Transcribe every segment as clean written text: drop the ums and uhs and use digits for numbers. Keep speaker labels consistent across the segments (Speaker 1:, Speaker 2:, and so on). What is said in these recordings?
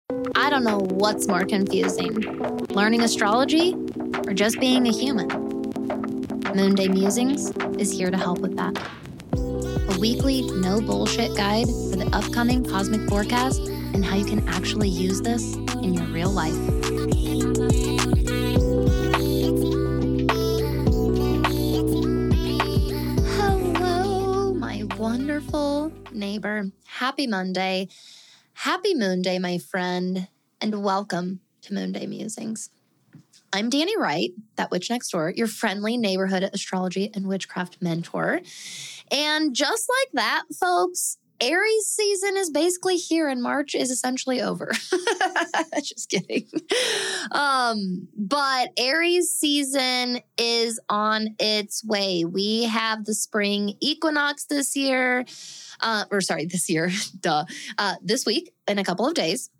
Speaker 1: I don't know what's more confusing, learning astrology or just being a human. Moonday Musings is here to help with that. A weekly, no bullshit guide for the upcoming cosmic forecast and how you can actually use this in your real life. Hello, my wonderful neighbor. Happy Monday. Happy Moon Day, my friend, and welcome to Moonday Musings. I'm Danny Wright, that witch next door, your friendly neighborhood astrology and witchcraft mentor. And just like that, folks, Aries season is basically here and March is essentially over. Just kidding. But Aries season is on its way. We have the spring equinox this year. This week in a couple of days.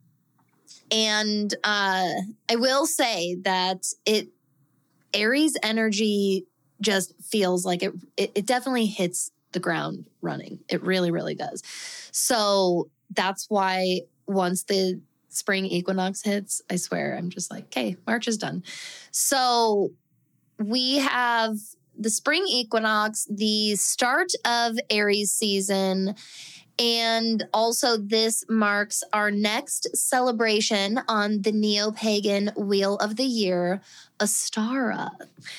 Speaker 1: And I will say that Aries energy just feels like it definitely hits the ground running. It really, really does. So that's why once the spring equinox hits, I swear, I'm just like, okay, March is done. So we have the spring equinox, the start of Aries season, and also this marks our next celebration on the neo-pagan wheel of the year, Ostara.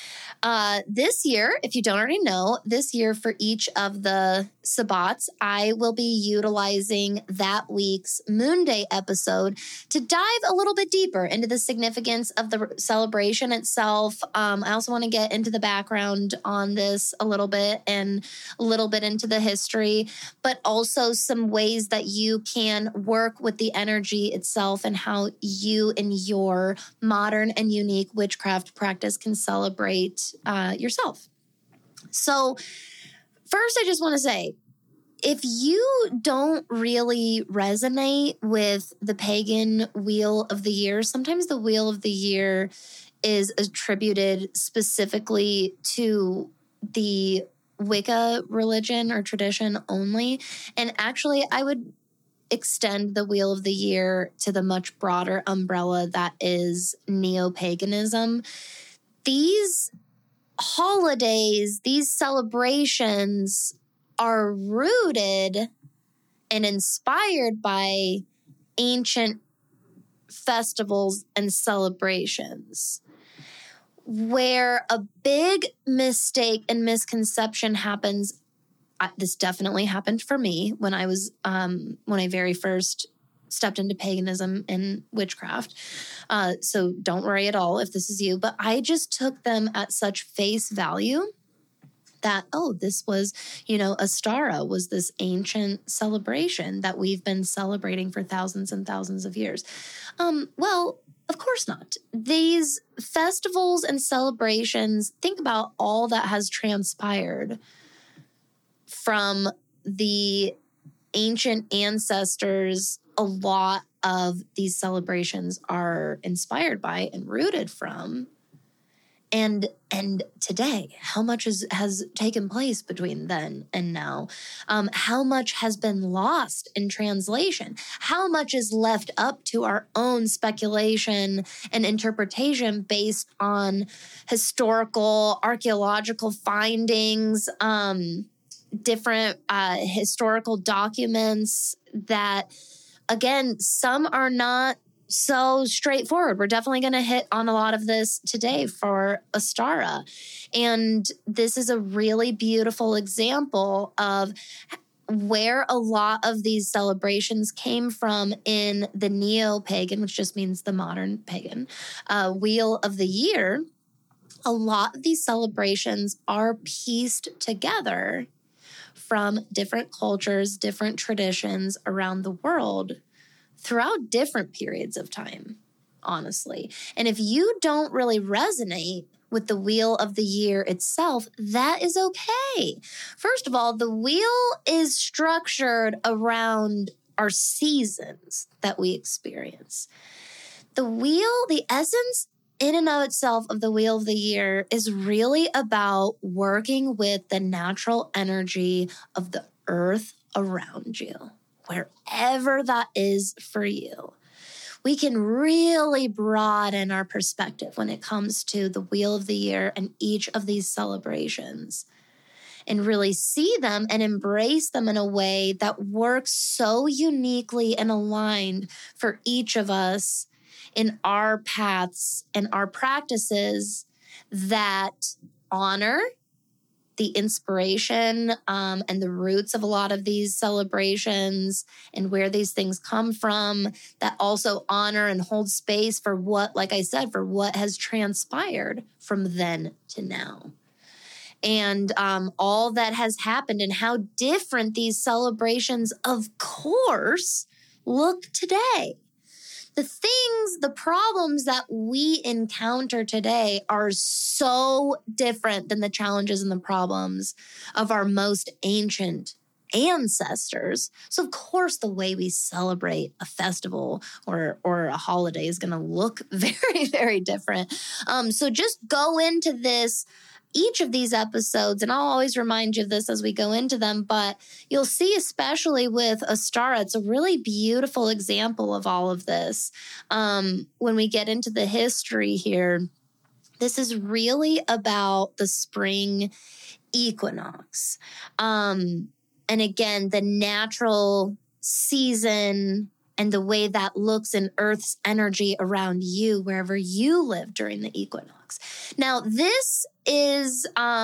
Speaker 1: This year, if you don't already know, this year for each of the Sabbats, I will be utilizing that week's Moon Day episode to dive a little bit deeper into the significance of the celebration itself. I also want to get into the background on this a little bit and a little bit into the history, but also some ways that you can work with the energy itself and how you in your modern and unique witchcraft practice can celebrate yourself. So first, I just want to say, if you don't really resonate with the pagan wheel of the year, sometimes the wheel of the year is attributed specifically to the Wicca religion or tradition only. And actually, I would extend the wheel of the year to the much broader umbrella that is neo-paganism. These holidays, these celebrations are rooted and inspired by ancient festivals and celebrations. Where a big mistake and misconception happens, this definitely happened for me when I was when I very first stepped into paganism and witchcraft. So don't worry at all if this is you, but I just took them at such face value that, this was, Ostara was this ancient celebration that we've been celebrating for thousands and thousands of years. Well, of course not. These festivals and celebrations, think about all that has transpired from the ancient ancestors. A lot of these celebrations are inspired by and rooted from. And today, how much has taken place between then and now? How much has been lost in translation? How much is left up to our own speculation and interpretation based on historical, archaeological findings, different historical documents that, again, some are not so straightforward. We're definitely going to hit on a lot of this today for Ostara. And this is a really beautiful example of where a lot of these celebrations came from in the neo-pagan, which just means the modern pagan, wheel of the year. A lot of these celebrations are pieced together from different cultures, different traditions around the world throughout different periods of time, honestly. And if you don't really resonate with the wheel of the year itself, that is okay. First of all, the wheel is structured around our seasons that we experience. The wheel, the essence in and of itself of the wheel of the year is really about working with the natural energy of the earth around you, wherever that is for you. we can really broaden our perspective when it comes to the Wheel of the Year and each of these celebrations, and really see them and embrace them in a way that works so uniquely and aligned for each of us in our paths and our practices that honor the inspiration and the roots of a lot of these celebrations and where these things come from, that also honor and hold space for what, like I said, for what has transpired from then to now. And all that has happened and how different these celebrations, of course, look today. The problems that we encounter today are so different than the challenges and the problems of our most ancient ancestors. So, of course, the way we celebrate a festival or a holiday is going to look very, very different. So just go into each of these episodes, and I'll always remind you of this as we go into them, but you'll see, especially with Ostara, it's a really beautiful example of all of this. When we get into the history here, this is really about the spring equinox. And again, the natural season and the way that looks in Earth's energy around you, wherever you live during the equinox. Now, this is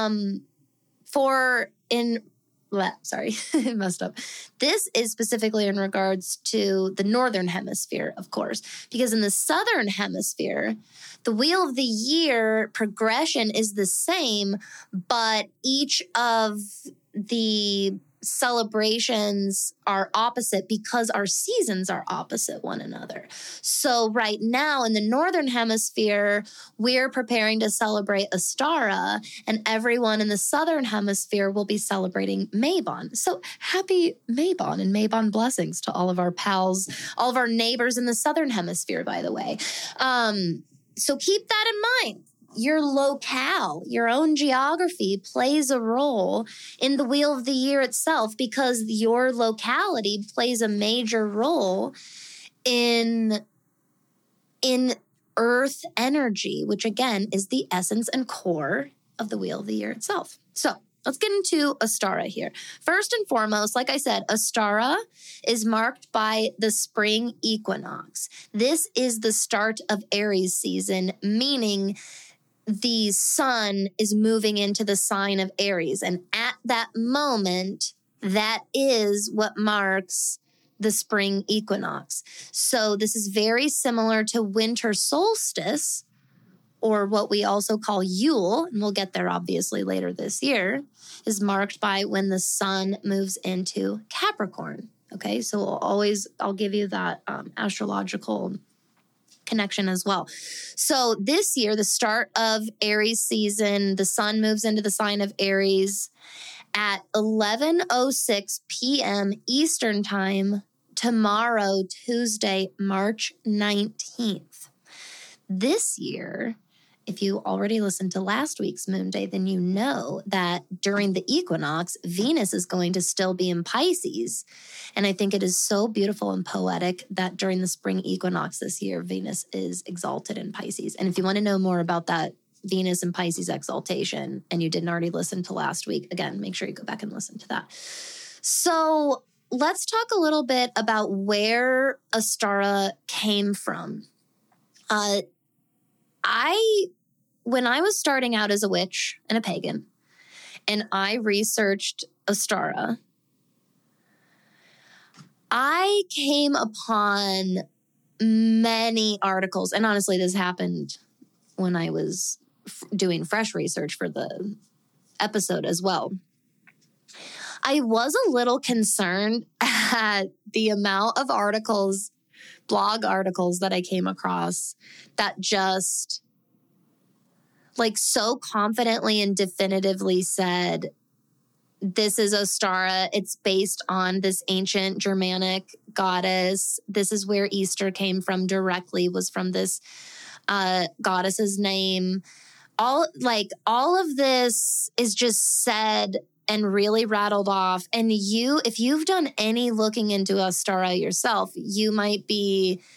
Speaker 1: it messed up. This is specifically in regards to the Northern Hemisphere, of course, because in the Southern Hemisphere, the Wheel of the Year progression is the same, but each of the celebrations are opposite because our seasons are opposite one another. So right now in the Northern Hemisphere, we're preparing to celebrate Ostara, and everyone in the Southern Hemisphere will be celebrating Mabon. So happy Mabon and Mabon blessings to all of our pals, all of our neighbors in the Southern Hemisphere, by the way. So keep that in mind. Your locale, your own geography plays a role in the Wheel of the Year itself, because your locality plays a major role in Earth energy, which again is the essence and core of the Wheel of the Year itself. So let's get into Ostara here. First and foremost, like I said, Ostara is marked by the spring equinox. This is the start of Aries season, meaning the sun is moving into the sign of Aries. And at that moment, that is what marks the spring equinox. So this is very similar to winter solstice, or what we also call Yule, and we'll get there obviously later this year, is marked by when the sun moves into Capricorn. Okay, so I'll give you that astrological connection as well. So this year, the start of Aries season, the sun moves into the sign of Aries at 11:06 p.m. Eastern time tomorrow, Tuesday, March 19th. This year, if you already listened to last week's Moon Day, then you know that during the equinox, Venus is going to still be in Pisces. And I think it is so beautiful and poetic that during the spring equinox this year, Venus is exalted in Pisces. And if you want to know more about that Venus and Pisces exaltation, and you didn't already listen to last week, again, make sure you go back and listen to that. So let's talk a little bit about where Ostara came from. When I was starting out as a witch and a pagan, and I researched Ostara, I came upon many articles, and honestly, this happened when I was doing fresh research for the episode as well. I was a little concerned at the amount of articles, blog articles that I came across that just so confidently and definitively said, this is Ostara. It's based on this ancient Germanic goddess. This is where Easter came from directly, was from this goddess's name. All of this is just said and really rattled off. And if you've done any looking into Ostara yourself, you might be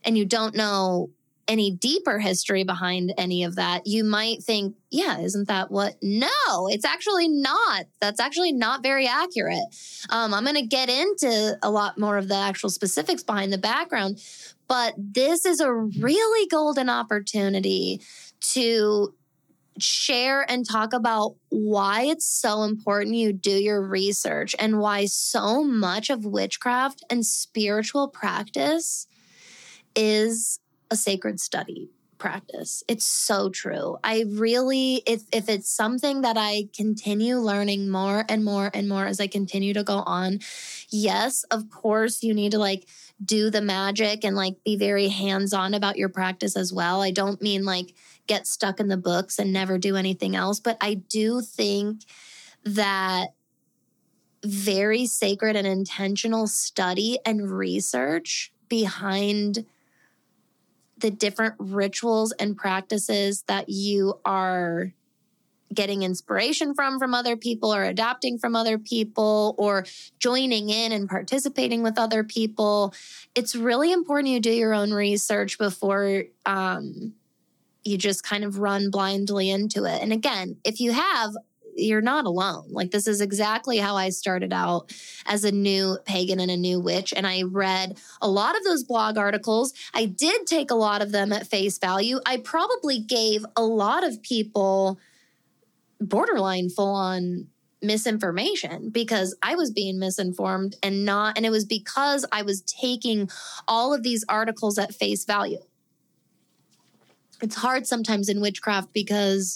Speaker 1: and you don't know any deeper history behind any of that, you might think, yeah, isn't that what? No, it's actually not. That's actually not very accurate. I'm going to get into a lot more of the actual specifics behind the background, but this is a really golden opportunity to share and talk about why it's so important you do your research and why so much of witchcraft and spiritual practice is a sacred study practice. It's so true. I really, if it's something that I continue learning more and more and more as I continue to go on, yes, of course, you need to like do the magic and like be very hands-on about your practice as well. I don't mean like get stuck in the books and never do anything else, but I do think that very sacred and intentional study and research behind the different rituals and practices that you are getting inspiration from other people or adapting from other people or joining in and participating with other people. It's really important you do your own research before you just kind of run blindly into it. And again, if you have, you're not alone. Like this is exactly how I started out as a new pagan and a new witch. And I read a lot of those blog articles. I did take a lot of them at face value. I probably gave a lot of people borderline full on misinformation because I was being misinformed and it was because I was taking all of these articles at face value. It's hard sometimes in witchcraft because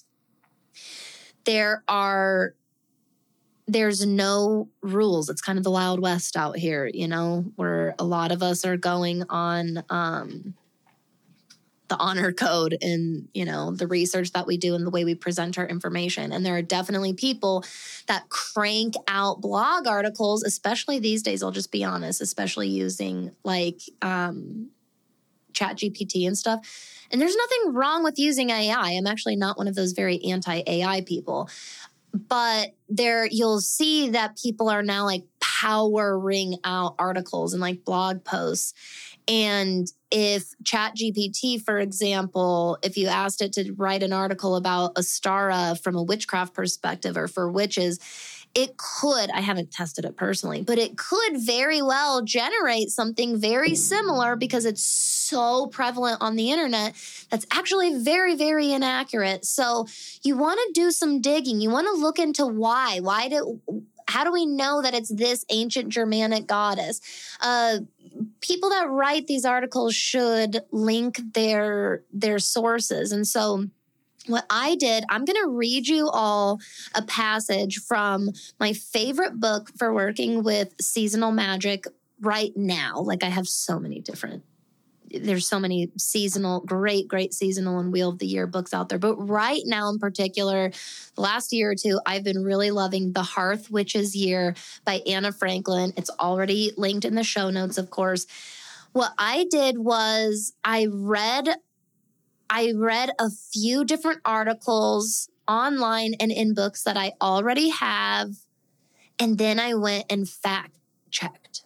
Speaker 1: there's no rules. It's kind of the Wild West out here, you know, where a lot of us are going on the honor code and, you know, the research that we do and the way we present our information. And there are definitely people that crank out blog articles, especially these days, I'll just be honest, especially using like ChatGPT and stuff. And there's nothing wrong with using AI. I'm actually not one of those very anti-AI people. But you'll see that people are now like powering out articles and like blog posts. And if ChatGPT, for example, if you asked it to write an article about Astara from a witchcraft perspective or for witches, it could, I haven't tested it personally, but it could very well generate something very similar because it's so prevalent on the internet that's actually very, very inaccurate. So you want to do some digging. You want to look into why. How do we know that it's this ancient Germanic goddess? People that write these articles should link their sources. And so what I did, I'm going to read you all a passage from my favorite book for working with seasonal magic right now. Like I have so many there's so many seasonal, great seasonal and Wheel of the Year books out there. But right now in particular, the last year or two, I've been really loving The Hearth Witch's Year by Anna Franklin. It's already linked in the show notes, of course. What I did was I read a few different articles online and in books that I already have, and then I went and fact checked.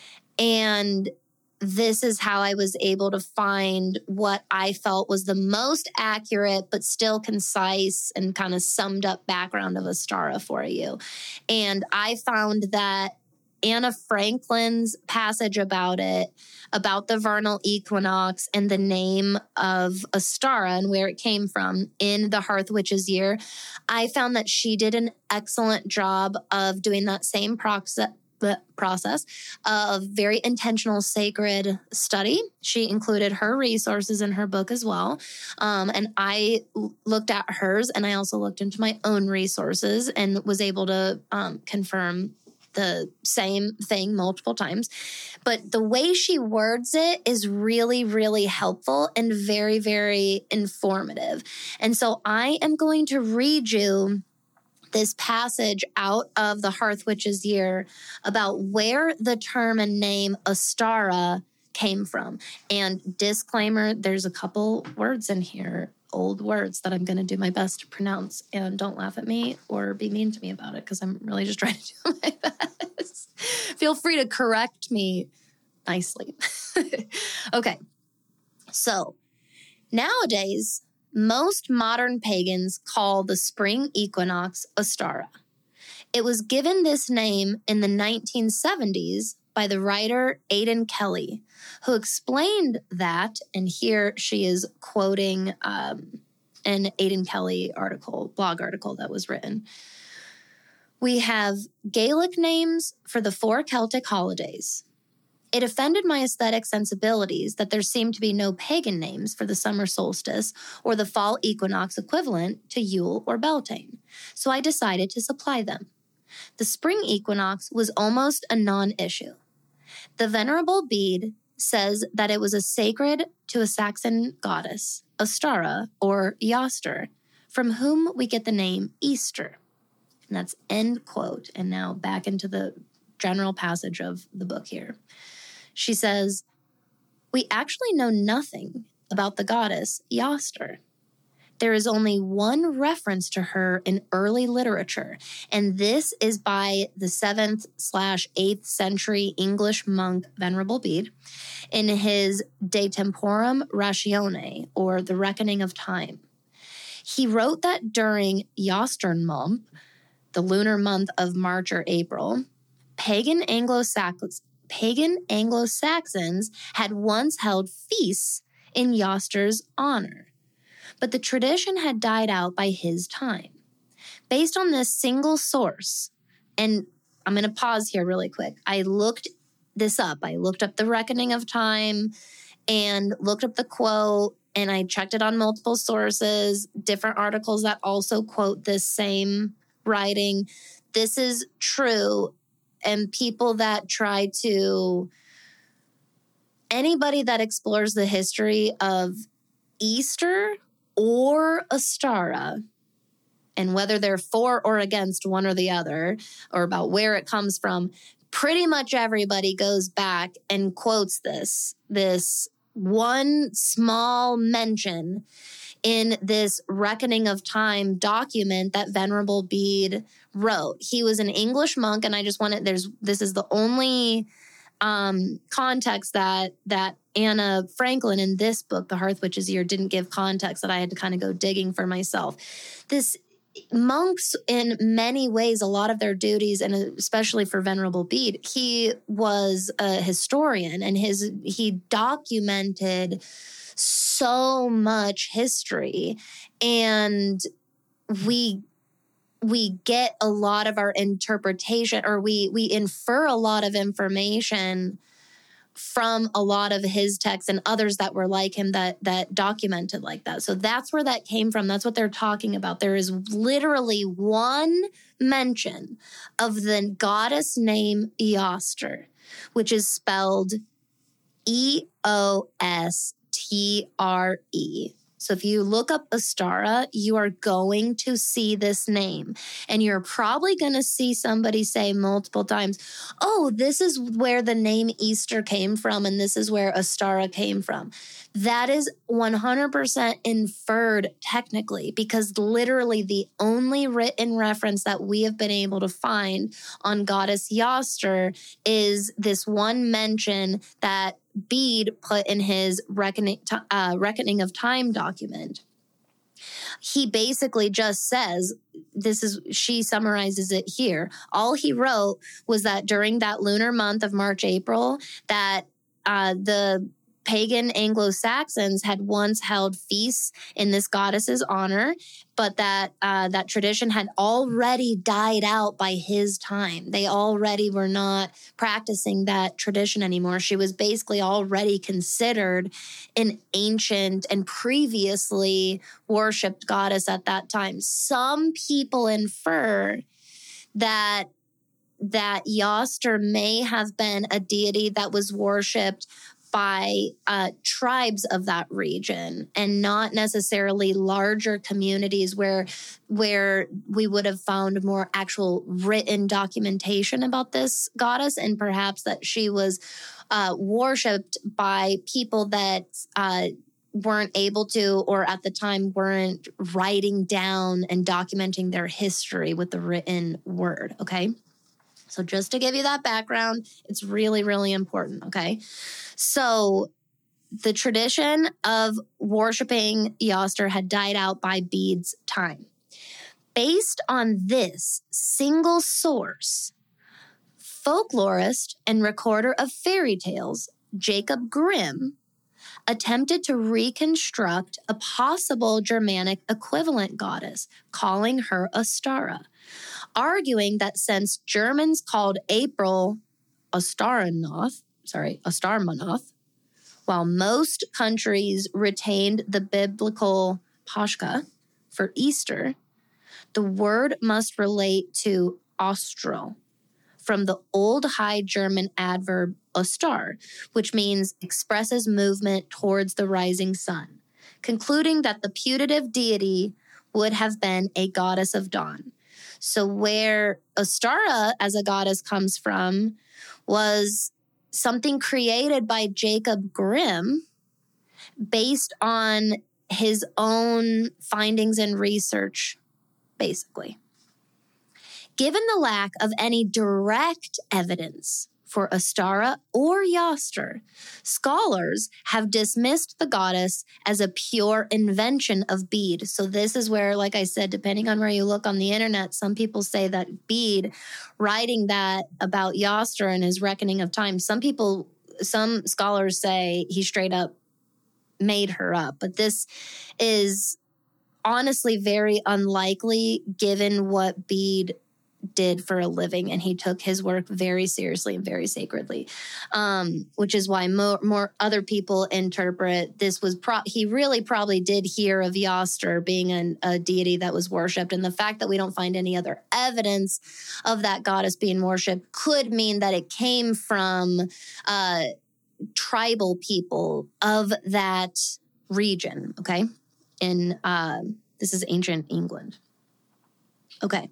Speaker 1: And this is how I was able to find what I felt was the most accurate, but still concise and kind of summed up background of Astara for you. And I found that Anna Franklin's passage about the vernal equinox and the name of Astara and where it came from in the Hearth Witch's Year, I found that she did an excellent job of doing that same process of very intentional sacred study. She included her resources in her book as well. And I looked at hers and I also looked into my own resources and was able to confirm the same thing multiple times. But the way she words it is really, really helpful and very, very informative. And so I am going to read you this passage out of the Hearth Witch's Year about where the term and name Astara came from. And disclaimer, there's a couple words in here, old words that I'm going to do my best to pronounce. And don't laugh at me or be mean to me about it because I'm really just trying to do my best. Feel free to correct me nicely. Okay. So nowadays, most modern pagans call the spring equinox Ostara. It was given this name in the 1970s by the writer Aidan Kelly, who explained that, and here she is quoting an Aidan Kelly blog article that was written. We have Gaelic names for the 4 Celtic holidays. It offended my aesthetic sensibilities that there seemed to be no pagan names for the summer solstice or the fall equinox equivalent to Yule or Beltane, so I decided to supply them. The spring equinox was almost a non-issue. The Venerable Bede says that it was sacred to a Saxon goddess, Ostara or Eostre, from whom we get the name Easter. And that's end quote. And now back into the general passage of the book here. She says, we actually know nothing about the goddess Eostre. There is only one reference to her in early literature, and this is by the 7th/8th century English monk Venerable Bede in his De Temporum Ratione, or The Reckoning of Time. He wrote that during Eosternmonth, the lunar month of March or April, pagan Anglo-Saxons had once held feasts in Eostre's honor, but the tradition had died out by his time. Based on this single source, and I'm going to pause here really quick. I looked this up. I looked up The Reckoning of Time and looked up the quote, and I checked it on multiple sources, different articles that also quote this same writing. This is true. And people that try to, anybody that explores the history of Easter or Ostara, and whether they're for or against one or the other, or about where it comes from, pretty much everybody goes back and quotes this one small mention in this Reckoning of Time document that Venerable Bede wrote. He was an English monk, and I just wanted, this is the only context that Anna Franklin in this book, The Hearth Witch's Year, didn't give context, that I had to kind of go digging for myself. This monks, in many ways, a lot of their duties, and especially for Venerable Bede, he was a historian, and he documented so much history, and we get a lot of our interpretation, or we infer a lot of information from a lot of his texts and others that were like him that documented like that. So that's where that came from. That's what they're talking about. There is literally one mention of the goddess name Eostre, which is spelled Eostre. So if you look up Ostara, you are going to see this name. And you're probably going to see somebody say multiple times, oh, this is where the name Easter came from, and this is where Ostara came from. That is 100% inferred technically, because literally the only written reference that we have been able to find on goddess Eostre is this one mention that Bede put in his Reckoning of Time document. He basically just says, she summarizes it here. All he wrote was that during that lunar month of March, April, that the pagan Anglo-Saxons had once held feasts in this goddess's honor, but that tradition had already died out by his time. They already were not practicing that tradition anymore. She was basically already considered an ancient and previously worshipped goddess at that time. Some people infer that Eostre may have been a deity that was worshipped by tribes of that region, and not necessarily larger communities where we would have found more actual written documentation about this goddess, and perhaps that she was worshipped by people that weren't able to, or at the time weren't writing down and documenting their history with the written word, okay? So just to give you that background, it's really, really important, okay? So the tradition of worshiping Eostre had died out by Bede's time. Based on this single source, folklorist and recorder of fairy tales Jacob Grimm attempted to reconstruct a possible Germanic equivalent goddess, calling her Ostara, arguing that since Germans called April Ostarmanoth, while most countries retained the biblical Pascha for Easter, the word must relate to Austral, from the Old High German adverb Ostar, which means expresses movement towards the rising sun, concluding that the putative deity would have been a goddess of dawn. So where Ostara as a goddess comes from was something created by Jacob Grimm based on his own findings and research, basically. Given the lack of any direct evidence for Ostara or Eostre, scholars have dismissed the goddess as a pure invention of Bede. So this is where, like I said, depending on where you look on the internet, some people say that Bede, writing that about Eostre and his reckoning of time, some scholars say he straight up made her up. But this is honestly very unlikely given what Bede did for a living, and he took his work very seriously and very sacredly, which is why more other people interpret this was he really probably did hear of Eostre being a deity that was worshipped, and the fact that we don't find any other evidence of that goddess being worshipped could mean that it came from tribal people of that region, okay? This is ancient England. Okay.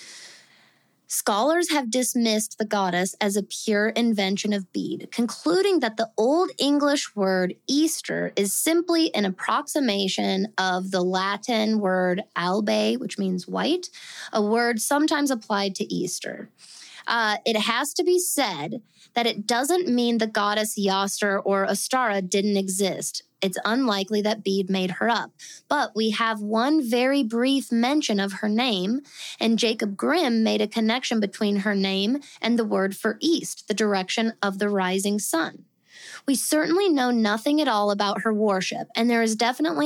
Speaker 1: Scholars have dismissed the goddess as a pure invention of Bede, concluding that the Old English word Easter is simply an approximation of the Latin word albe, which means white, a word sometimes applied to Easter. It has to be said that it doesn't mean the goddess Eostre or Ostara didn't exist. It's unlikely that Bede made her up. But we have one very brief mention of her name, and Jacob Grimm made a connection between her name and the word for east, the direction of the rising sun. We certainly know nothing at all about her worship, and there's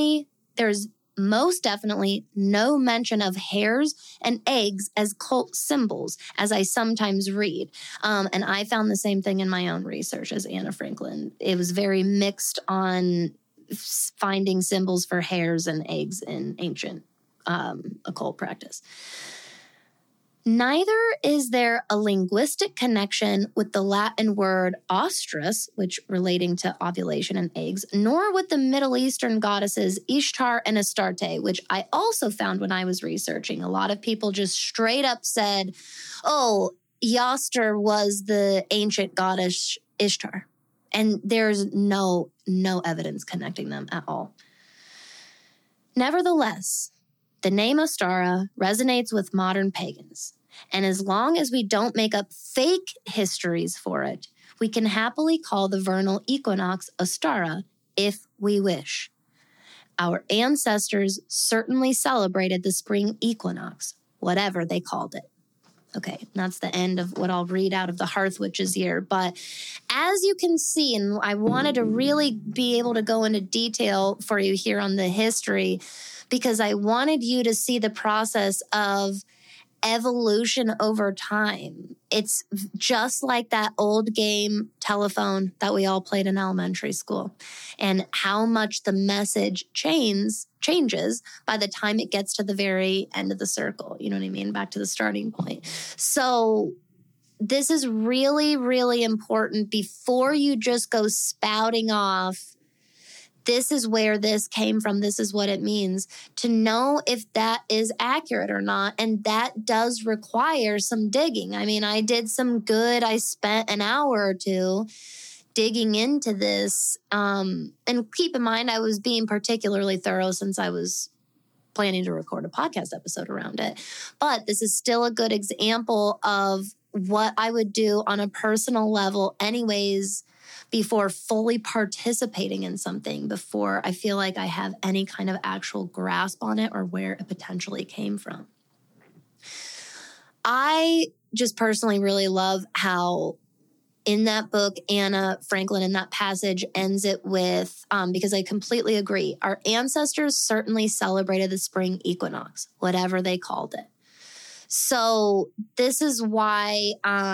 Speaker 1: most definitely no mention of hares and eggs as cult symbols, as I sometimes read. And I found the same thing in my own research as Anna Franklin. It was very mixed on finding symbols for hares and eggs in ancient occult practice. Neither is there a linguistic connection with the Latin word ostrus, which relating to ovulation and eggs, nor with the Middle Eastern goddesses Ishtar and Astarte, which I also found when I was researching. A lot of people just straight up said, oh, Eostre was the ancient goddess Ishtar. And there's no evidence connecting them at all. Nevertheless, the name Ostara resonates with modern pagans. And as long as we don't make up fake histories for it, we can happily call the vernal equinox Ostara if we wish. Our ancestors certainly celebrated the spring equinox, whatever they called it. Okay, that's the end of what I'll read out of the Hearth Witches here. But as you can see, and I wanted to really be able to go into detail for you here on the history, because I wanted you to see the process of evolution over time. It's just like that old game telephone that we all played in elementary school, and how much the message changes by the time it gets to the very end of the circle. You know what I mean? Back to the starting point. So this is really, really important before you just go spouting off, this is where this came from, this is what it means, to know if that is accurate or not. And that does require some digging. I mean, I spent an hour or two digging into this. And keep in mind, I was being particularly thorough since I was planning to record a podcast episode around it. But this is still a good example of what I would do on a personal level anyways, before fully participating in something, before I feel like I have any kind of actual grasp on it or where it potentially came from. I just personally really love how in that book, Anna Franklin in that passage ends it with, because I completely agree, our ancestors certainly celebrated the spring equinox, whatever they called it. So this is why,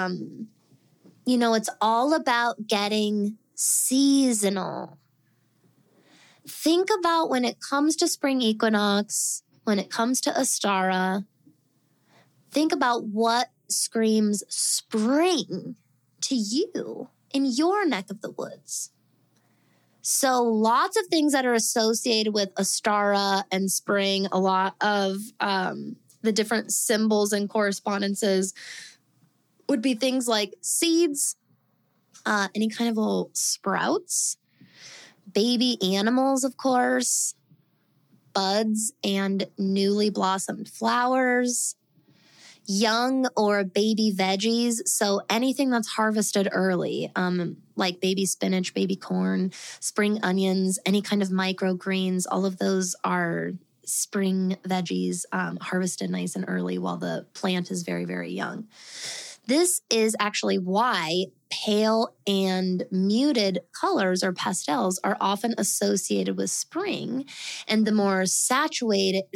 Speaker 1: it's all about getting seasonal. Think about when it comes to spring equinox, when it comes to Ostara, think about what screams spring to you in your neck of the woods. So lots of things that are associated with Ostara and spring, a lot of the different symbols and correspondences would be things like seeds, any kind of little sprouts, baby animals, of course, buds and newly blossomed flowers, young or baby veggies, so anything that's harvested early, like baby spinach, baby corn, spring onions, any kind of microgreens, all of those are spring veggies harvested nice and early while the plant is very, very young. This is actually why pale and muted colors or pastels are often associated with spring, and the more saturated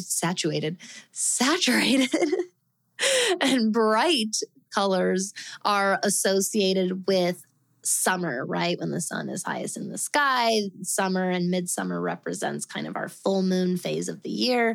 Speaker 1: and bright colors are associated with summer, right? When the sun is highest in the sky, summer and midsummer represents kind of our full moon phase of the year.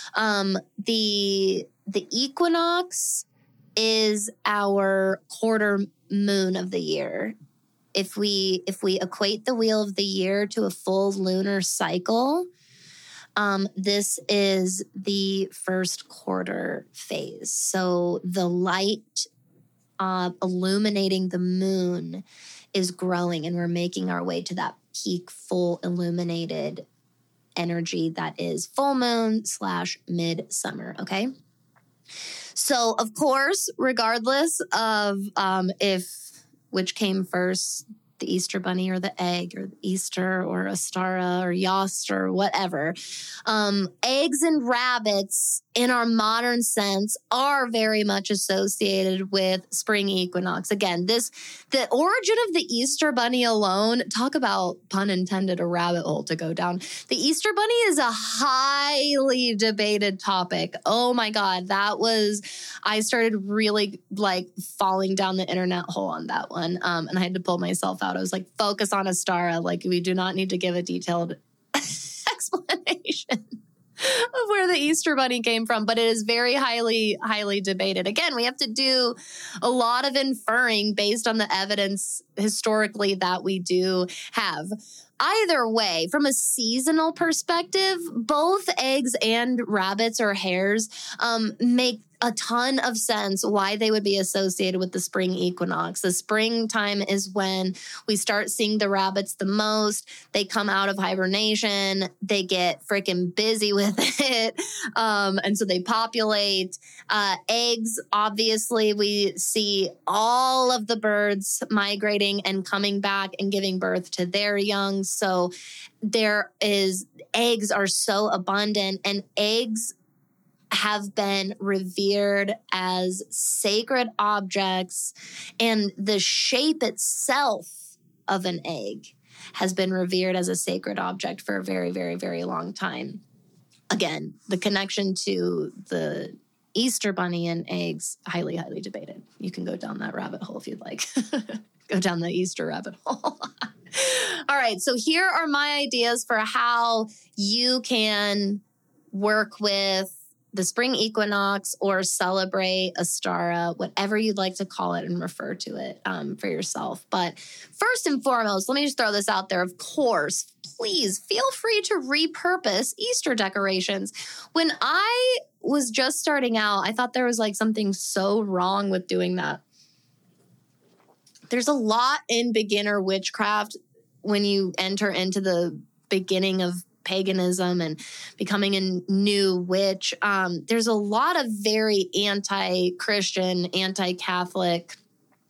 Speaker 1: The equinox is our quarter moon of the year. If we equate the wheel of the year to a full lunar cycle, this is the first quarter phase. So the light illuminating the moon is growing, and we're making our way to that peak full illuminated energy that is full moon / midsummer, okay? So, of course, regardless of which came first, the Easter bunny or the egg or Easter or Ostara or Yost or whatever, eggs and rabbits in our modern sense are very much associated with spring equinox. Again, the origin of the Easter bunny alone, talk about, pun intended, a rabbit hole to go down. The Easter bunny is a highly debated topic. Oh my God, I started really falling down the internet hole on that one. And I had to pull myself out. I was like, focus on Ostara. We do not need to give a detailed explanation of where the Easter bunny came from, but it is very highly, highly debated. Again, we have to do a lot of inferring based on the evidence historically that we do have. Either way, from a seasonal perspective, both eggs and rabbits or hares make a ton of sense why they would be associated with the spring equinox. The springtime is when we start seeing the rabbits the most. They come out of hibernation. They get freaking busy with it. And so they populate. Eggs, obviously, we see all of the birds migrating and coming back and giving birth to their young. So eggs are so abundant, and eggs have been revered as sacred objects, and the shape itself of an egg has been revered as a sacred object for a very, very, very long time. Again, the connection to the Easter bunny and eggs, highly, highly debated. You can go down that rabbit hole if you'd like. Go down the Easter rabbit hole. All right, so here are my ideas for how you can work with the spring equinox or celebrate Ostara, whatever you'd like to call it and refer to it for yourself. But first and foremost, let me just throw this out there. Of course, please feel free to repurpose Easter decorations. When I was just starting out, I thought there was something so wrong with doing that. There's a lot in beginner witchcraft when you enter into the beginning of paganism and becoming a new witch. There's a lot of very anti-Christian, anti-Catholic,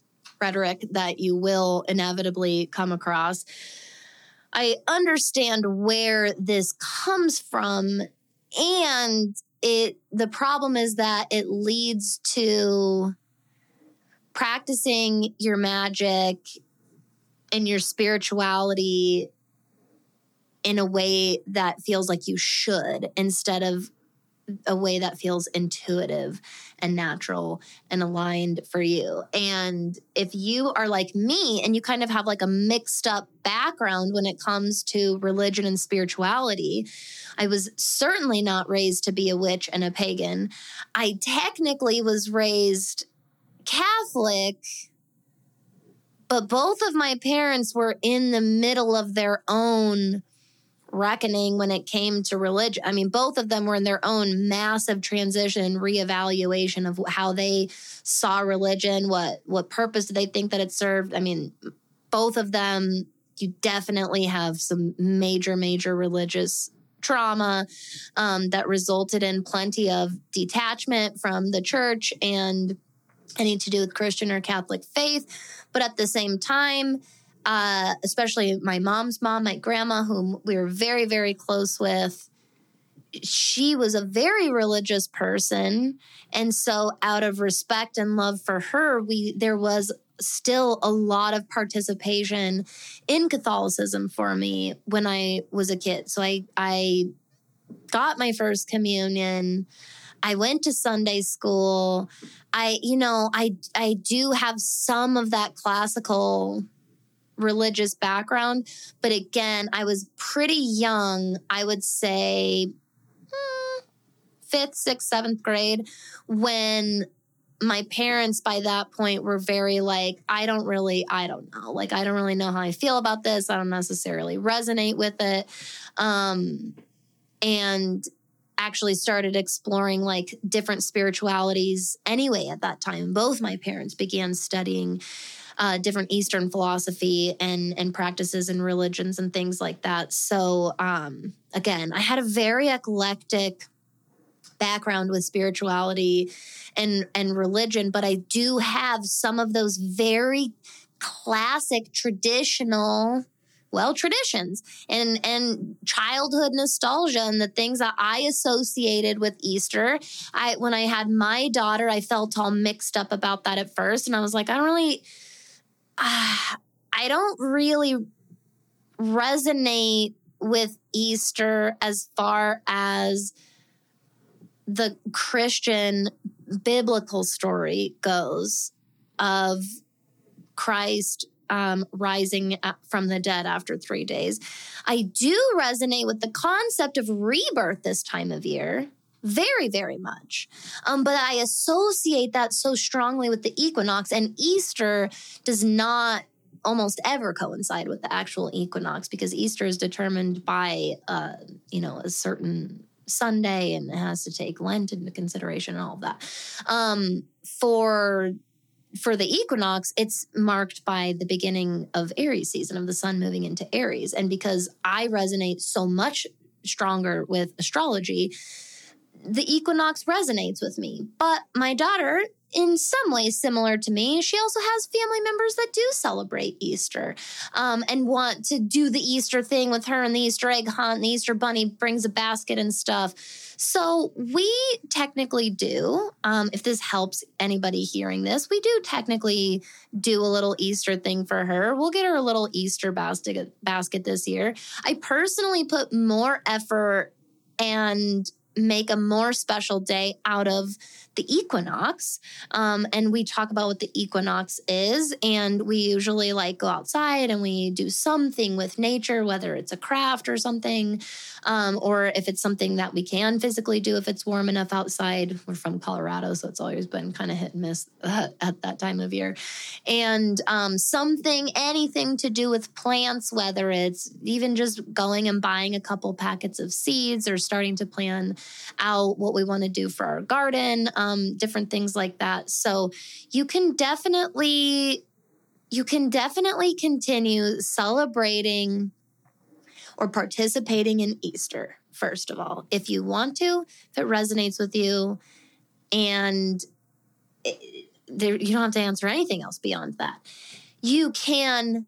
Speaker 1: rhetoric that you will inevitably come across. I understand where this comes from, and the problem is that it leads to practicing your magic and your spirituality in a way that feels like you should, instead of a way that feels intuitive and natural and aligned for you. And if you are like me and you kind of have like a mixed up background when it comes to religion and spirituality, I was certainly not raised to be a witch and a pagan. I technically was raised Catholic, but both of my parents were in the middle of their own reckoning when it came to religion. I mean, both of them were in their own massive transition, reevaluation of how they saw religion, what purpose did they think that it served. I mean, both of them, you definitely have some major religious trauma that resulted in plenty of detachment from the church and anything to do with Christian or Catholic faith. But at the same time, especially my mom's mom, my grandma, whom we were very, very close with, she was a very religious person. And so out of respect and love for her, there was still a lot of participation in Catholicism for me when I was a kid. So I got my first communion. I went to Sunday school. I do have some of that classical religious background, but again, I was pretty young. I would say 5th, 6th, 7th grade, when my parents by that point were very like, I don't know. Like, I don't really know how I feel about this. I don't necessarily resonate with it. And actually started exploring like different spiritualities anyway at that time. Both my parents began studying different Eastern philosophy and practices and religions and things like that. So again, I had a very eclectic background with spirituality and religion, but I do have some of those very classic traditional traditions and childhood nostalgia and the things that I associated with Easter. When I had my daughter, I felt all mixed up about that at first. And I was like, I don't really resonate with Easter as far as the Christian biblical story goes of Christ rising from the dead after 3 days. I do resonate with the concept of rebirth this time of year. Very, very much. But I associate that so strongly with the equinox, and Easter does not almost ever coincide with the actual equinox because Easter is determined by, a certain Sunday, and it has to take Lent into consideration and all of that. For the equinox, it's marked by the beginning of Aries season, of the sun moving into Aries. And because I resonate so much stronger with astrology, the equinox resonates with me. But my daughter, in some ways similar to me, she also has family members that do celebrate Easter and want to do the Easter thing with her and the Easter egg hunt. And the Easter bunny brings a basket and stuff. So we technically do, if this helps anybody hearing this, we do technically do a little Easter thing for her. We'll get her a little Easter basket this year. I personally put more effort and make a more special day out of the equinox. And we talk about what the equinox is. And we usually go outside and we do something with nature, whether it's a craft or something, or if it's something that we can physically do if it's warm enough outside. We're from Colorado, so it's always been kind of hit and miss at that time of year. And anything to do with plants, whether it's even just going and buying a couple packets of seeds or starting to plan out what we want to do for our garden, different things like that. So you can definitely continue celebrating or participating in Easter, first of all, if you want to, if it resonates with you. And you don't have to answer anything else beyond that. You can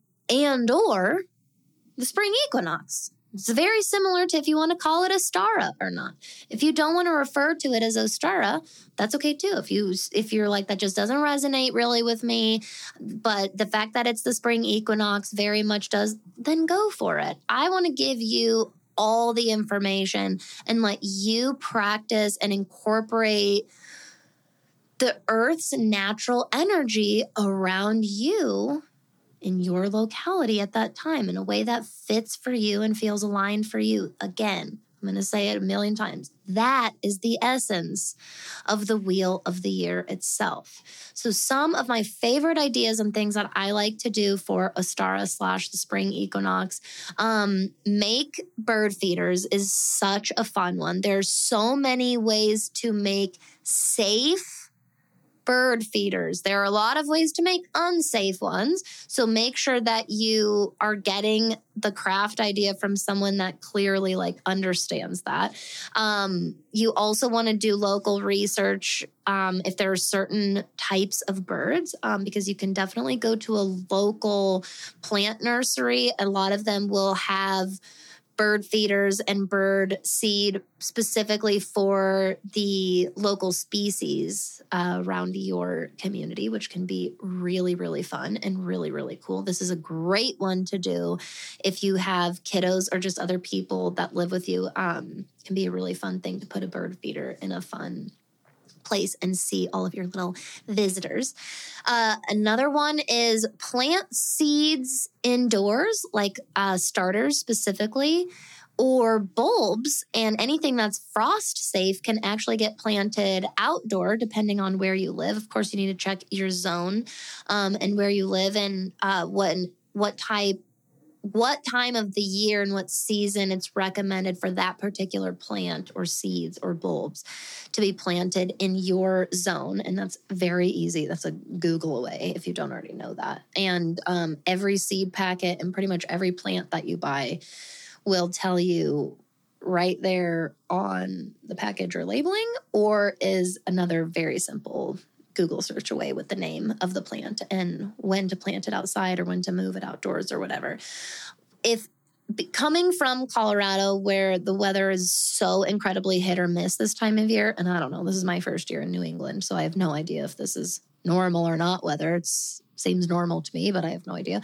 Speaker 1: or the spring equinox. It's very similar to if you want to call it Ostara or not. If you don't want to refer to it as Ostara, that's okay too. If you're like, that just doesn't resonate really with me, but the fact that it's the spring equinox very much does, then go for it. I want to give you all the information and let you practice and incorporate the Earth's natural energy around you in your locality at that time in a way that fits for you and feels aligned for you. Again, I'm going to say it a million times. That is the essence of the Wheel of the Year itself. So some of my favorite ideas and things that I like to do for Ostara / the spring equinox, make bird feeders is such a fun one. There's so many ways to make safe bird feeders. There are a lot of ways to make unsafe ones. So make sure that you are getting the craft idea from someone that clearly understands that. You also want to do local research if there are certain types of birds, because you can definitely go to a local plant nursery. A lot of them will have bird feeders and bird seed specifically for the local species around your community, which can be really, really fun and really, really cool. This is a great one to do if you have kiddos or just other people that live with you. Can be a really fun thing to put a bird feeder in a fun place and see all of your little visitors. Another one is plant seeds indoors, like starters specifically, or bulbs, and anything that's frost safe can actually get planted outdoor depending on where you live. Of course, you need to check your zone and where you live and what time of the year and what season it's recommended for that particular plant or seeds or bulbs to be planted in your zone. And that's very easy. That's a Google away if you don't already know that. And every seed packet and pretty much every plant that you buy will tell you right there on the package or labeling, or is another very simple Google search away with the name of the plant and when to plant it outside or when to move it outdoors or whatever. If coming from Colorado, where the weather is so incredibly hit or miss this time of year, and I don't know, this is my first year in New England, so I have no idea if this is normal or not weather. It seems normal to me, but I have no idea.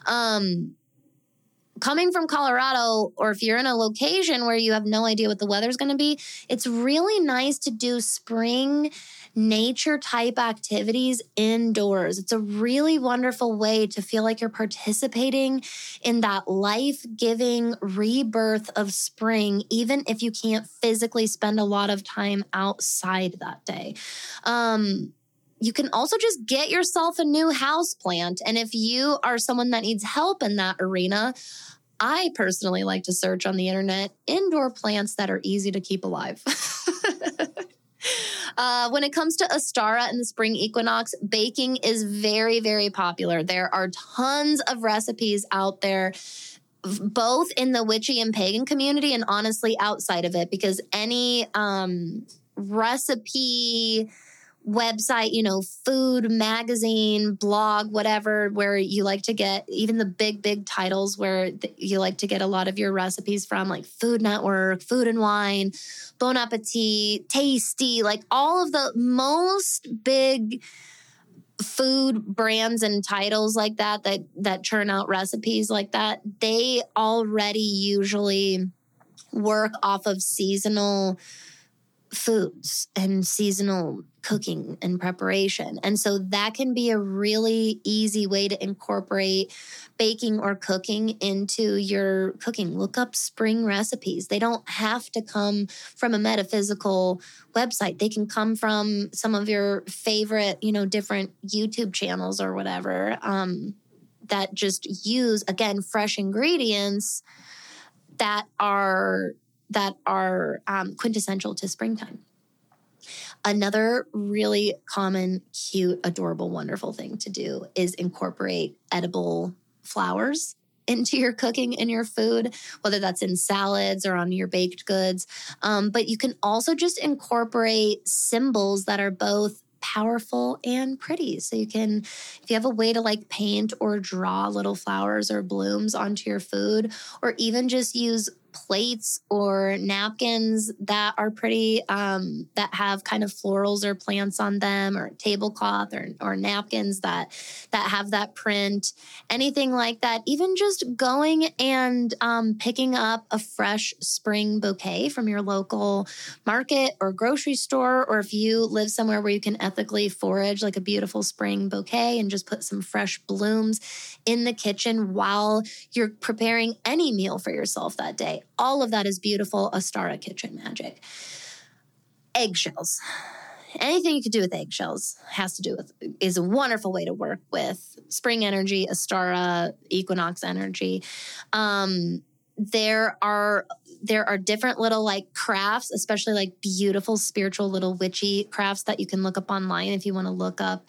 Speaker 1: Coming from Colorado, or if you're in a location where you have no idea what the weather's going to be, it's really nice to do spring nature type activities indoors. It's a really wonderful way to feel like you're participating in that life-giving rebirth of spring, even if you can't physically spend a lot of time outside that day. You can also just get yourself a new house plant. And if you are someone that needs help in that arena, I personally like to search on the internet indoor plants that are easy to keep alive. When it comes to Ostara and the spring equinox, baking is very, very popular. There are tons of recipes out there, both in the witchy and pagan community and honestly outside of it, because any recipe website, food magazine, blog, whatever, where you like to get even the big titles where you like to get a lot of your recipes from, like Food Network, Food and Wine, Bon Appetit, Tasty, like all of the most big food brands and titles like that churn out recipes like that, they already usually work off of seasonal foods and seasonal cooking and preparation. And so that can be a really easy way to incorporate baking or cooking into your cooking. Look up spring recipes. They don't have to come from a metaphysical website. They can come from some of your favorite, different YouTube channels or whatever, that just use, again, fresh ingredients that are quintessential to springtime. Another really common, cute, adorable, wonderful thing to do is incorporate edible flowers into your cooking and your food, whether that's in salads or on your baked goods. But you can also just incorporate symbols that are both powerful and pretty. So you can, if you have a way to like paint or draw little flowers or blooms onto your food, or even just use plates or napkins that are pretty, that have kind of florals or plants on them, or tablecloth or napkins that have that print, anything like that. Even just going and picking up a fresh spring bouquet from your local market or grocery store, or if you live somewhere where you can ethically forage like a beautiful spring bouquet and just put some fresh blooms in the kitchen while you're preparing any meal for yourself that day. All of that is beautiful Ostara kitchen magic. Eggshells. Anything you could do with eggshells is a wonderful way to work with spring energy, Ostara, equinox energy. There are different little like crafts, especially like beautiful spiritual little witchy crafts that you can look up online if you want to look up,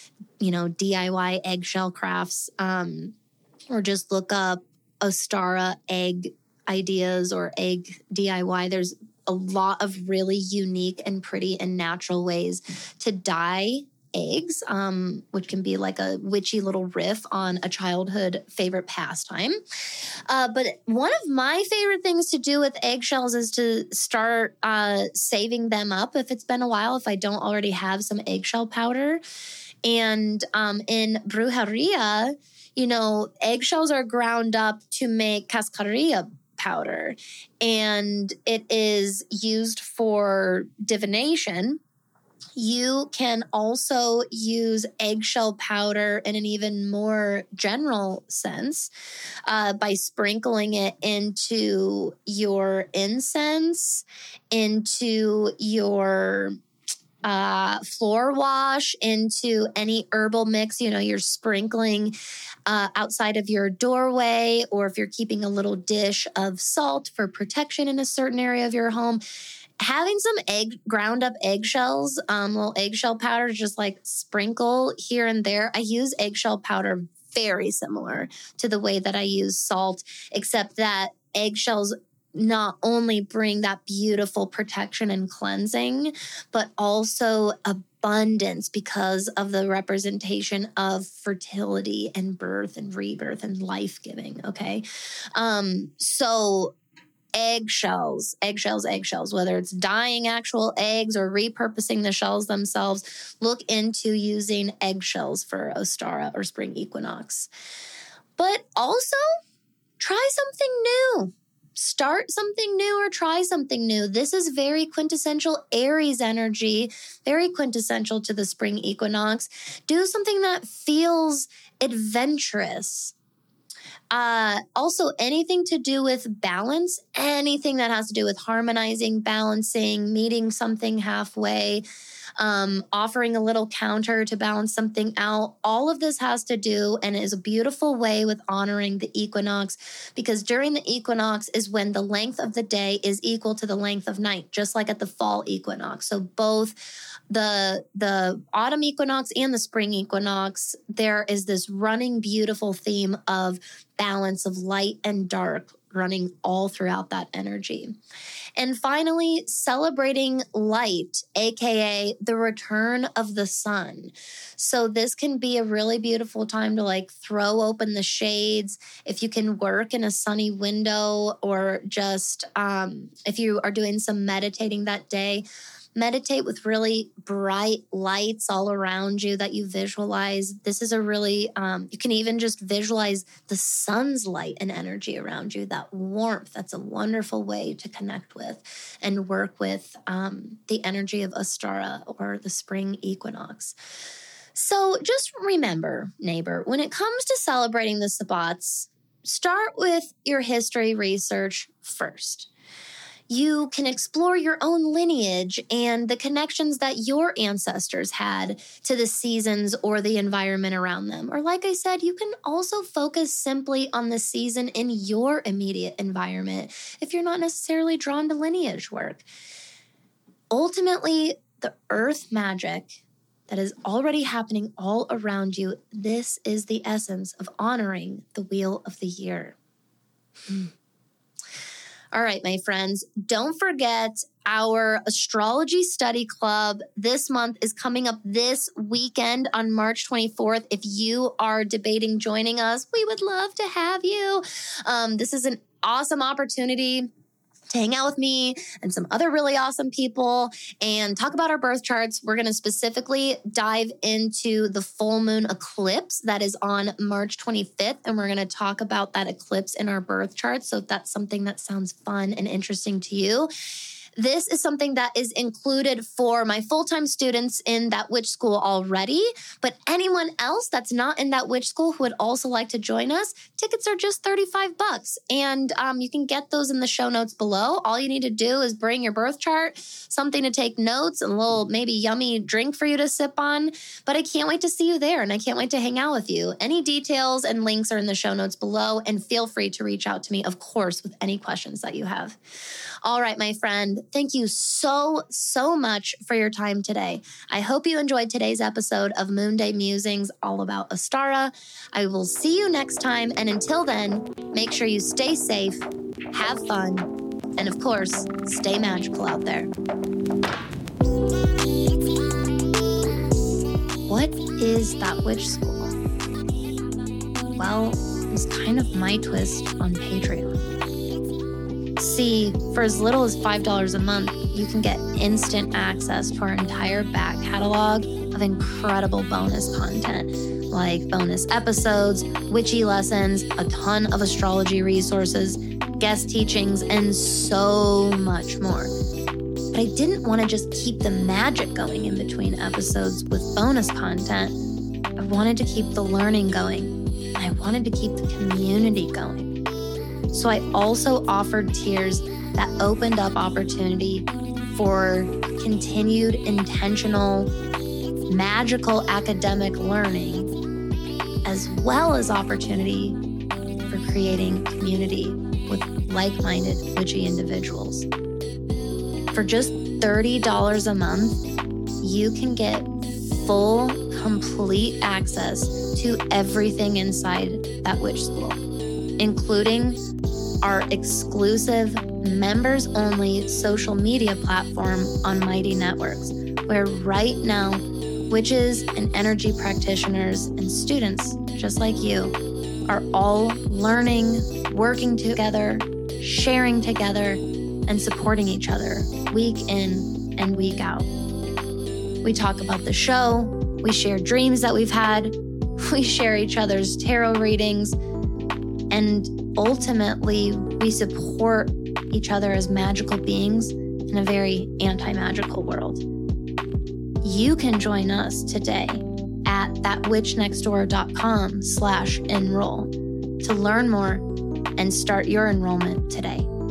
Speaker 1: DIY eggshell crafts, or just look up Ostara egg ideas or egg DIY. There's a lot of really unique and pretty and natural ways to dye eggs, which can be like a witchy little riff on a childhood favorite pastime. But one of my favorite things to do with eggshells is to start saving them up if it's been a while, if I don't already have some eggshell powder. And in brujeria, eggshells are ground up to make cascarilla powder, and it is used for divination. You can also use eggshell powder in an even more general sense by sprinkling it into your incense, into your floor wash, into any herbal mix, you're sprinkling outside of your doorway, or if you're keeping a little dish of salt for protection in a certain area of your home. Having some ground up eggshells, little eggshell powder, just like sprinkle here and there. I use eggshell powder very similar to the way that I use salt, except that eggshells not only bring that beautiful protection and cleansing, but also abundance because of the representation of fertility and birth and rebirth and life-giving, okay? So eggshells, whether it's dyeing actual eggs or repurposing the shells themselves, look into using eggshells for Ostara or spring equinox. But also try something new. Start something new or try something new. This is very quintessential Aries energy, very quintessential to the spring equinox. Do something that feels adventurous. Also, anything to do with balance, anything that has to do with harmonizing, balancing, meeting something halfway, offering a little counter to balance something out. All of this has to do and is a beautiful way with honoring the equinox, because during the equinox is when the length of the day is equal to the length of night, just like at the fall equinox. So both the autumn equinox and the spring equinox, there is this running beautiful theme of balance of light and dark running all throughout that energy. And finally, celebrating light, aka the return of the sun. So this can be a really beautiful time to like throw open the shades. If you can work in a sunny window, or just if you are doing some meditating that day, meditate with really bright lights all around you that you visualize. This is a really, you can even just visualize the sun's light and energy around you, that warmth. That's a wonderful way to connect with and work with the energy of Ostara or the spring equinox. So just remember, neighbor, when it comes to celebrating the Sabbats, start with your history research first. You can explore your own lineage and the connections that your ancestors had to the seasons or the environment around them. Or like I said, you can also focus simply on the season in your immediate environment if you're not necessarily drawn to lineage work. Ultimately, the earth magic that is already happening all around you, this is the essence of honoring the wheel of the year. All right, my friends, don't forget our astrology study club this month is coming up this weekend on March 24th. If you are debating joining us, we would love to have you. This is an awesome opportunity to hang out with me and some other really awesome people and talk about our birth charts. We're going to specifically dive into the full moon eclipse that is on March 25th. And we're going to talk about that eclipse in our birth charts. So if that's something that sounds fun and interesting to you, this is something that is included for my full-time students in That Witch School already. But anyone else that's not in That Witch School who would also like to join us, tickets are just $35. And you can get those in the show notes below. All you need to do is bring your birth chart, something to take notes, and a little maybe yummy drink for you to sip on. But I can't wait to see you there, and I can't wait to hang out with you. Any details and links are in the show notes below, and feel free to reach out to me, of course, with any questions that you have. All right, my friend, thank you so much for your time today. I hope you enjoyed today's episode of Moon Day Musings all about Ostara. I will see you next time. And until then, make sure you stay safe, have fun, and of course, stay magical out there. What is That Witch School? Well, it's kind of my twist on Patreon. See, for as little as $5 a month, you can get instant access to our entire back catalog of incredible bonus content, like bonus episodes, witchy lessons, a ton of astrology resources, guest teachings, and so much more. But I didn't want to just keep the magic going in between episodes with bonus content. I wanted to keep the learning going, and I wanted to keep the community going. So I also offered tiers that opened up opportunity for continued intentional, magical academic learning, as well as opportunity for creating community with like-minded witchy individuals. For just $30 a month, you can get full, complete access to everything inside That Witch School, including our exclusive members-only social media platform on Mighty Networks, where right now, witches and energy practitioners and students just like you are all learning, working together, sharing together, and supporting each other week in and week out. We talk about the show, we share dreams that we've had, we share each other's tarot readings, and ultimately, we support each other as magical beings in a very anti-magical world. You can join us today at thatwitchnextdoor.com/enroll to learn more and start your enrollment today.